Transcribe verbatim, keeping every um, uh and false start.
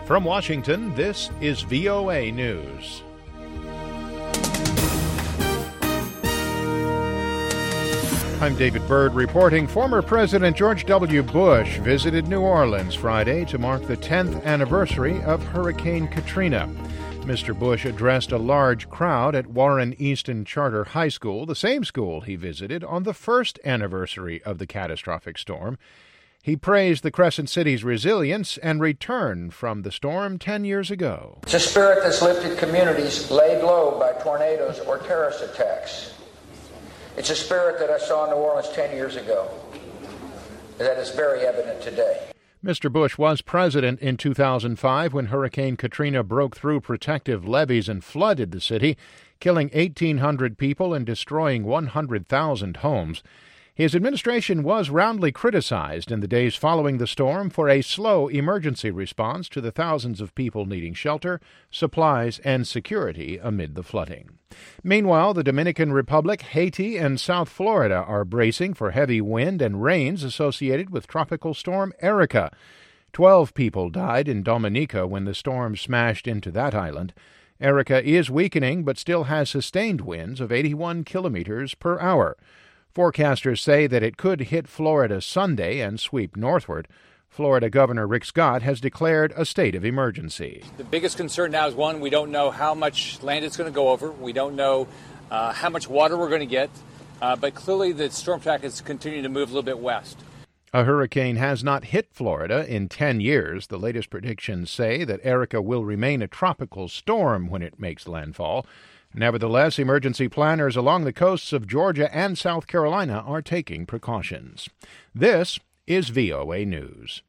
From Washington, this is V O A News. I'm David Byrd reporting. Former President George W. Bush visited New Orleans Friday to mark the tenth anniversary of Hurricane Katrina. Mister Bush addressed a large crowd at Warren Easton Charter High School, the same school he visited on the first anniversary of the catastrophic storm. He praised the Crescent City's resilience and return from the storm ten years ago. It's a spirit that's lifted communities laid low by tornadoes or terrorist attacks. It's a spirit that I saw in New Orleans ten years ago that is very evident today. Mister Bush was president in two thousand five when Hurricane Katrina broke through protective levees and flooded the city, killing eighteen hundred people and destroying one hundred thousand homes. His administration was roundly criticized in the days following the storm for a slow emergency response to the thousands of people needing shelter, supplies, and security amid the flooding. Meanwhile, the Dominican Republic, Haiti, and South Florida are bracing for heavy wind and rains associated with Tropical Storm Erika. Twelve people died in Dominica when the storm smashed into that island. Erika is weakening but still has sustained winds of eighty-one kilometers per hour. Forecasters say that it could hit Florida Sunday and sweep northward. Florida Governor Rick Scott has declared a state of emergency. The biggest concern now is, one, we don't know how much land it's going to go over. We don't know uh, how much water we're going to get. Uh, but clearly the storm track is continuing to move a little bit west. A hurricane has not hit Florida in ten years. The latest predictions say that Erika will remain a tropical storm when it makes landfall. Nevertheless, emergency planners along the coasts of Georgia and South Carolina are taking precautions. This is V O A News.